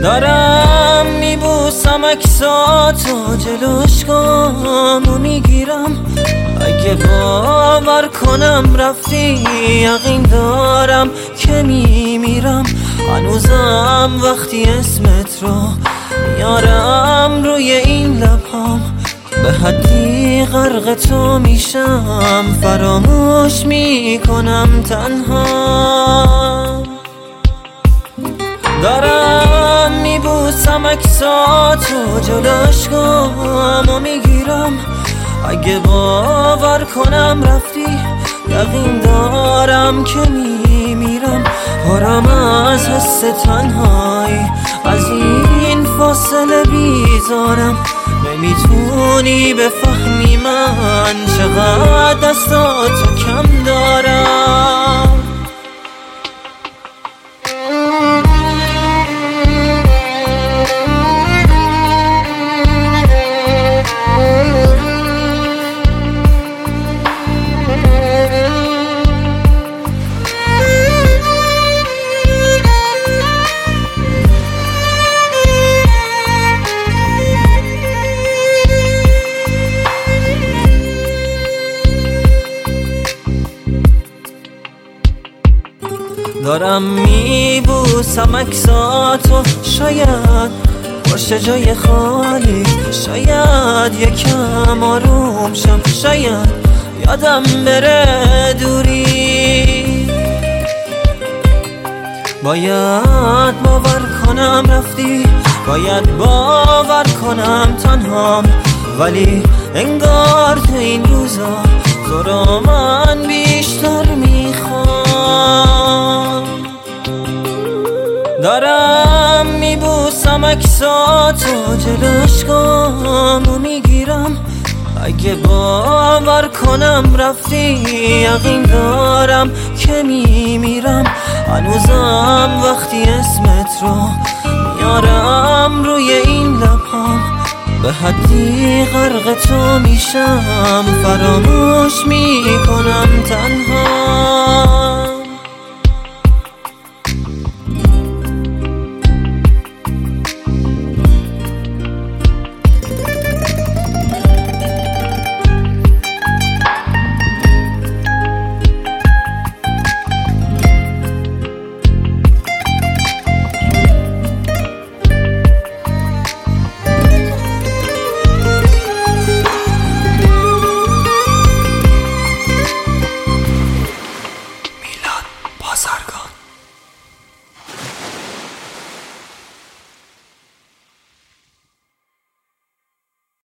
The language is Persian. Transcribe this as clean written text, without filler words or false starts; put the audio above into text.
دارم میبوسم عکساتو، جلوش گامو میگیرم. اگه باور کنم رفتی، یقین دارم که میمیرم. هنوزم وقتی اسمت رو میارم روی این لبام، به حدی غرق تو میشم، فراموش میکنم تنها. دارم میبوسم عکساتو، جلوش گامو میگیرم. اگه باور کنم رفتی، یقین دارم که میمیرم. پرم از حس تنهایی، از این فاصله بیزارم. نمیتونی بفهمی من چقدر دستاتو کم دارم. دارم میبوسم عکساتو، شاید باشه جای خالی، شاید یکم آروم شم، شاید یادم بره دوری. باید باور کنم رفتی، باید باور کنم تنهام، ولی انگار تو این روزا تو رو من بیشتر میخوام. دارم میبوسم عکساتو، جلوش گامو میگیرم. اگه باور کنم رفتی، یقین دارم که میمیرم. هنوزم وقتی اسمت رو میارم روی این لبام، به حدی غرق تو میشم، فراموش میکنم تنها.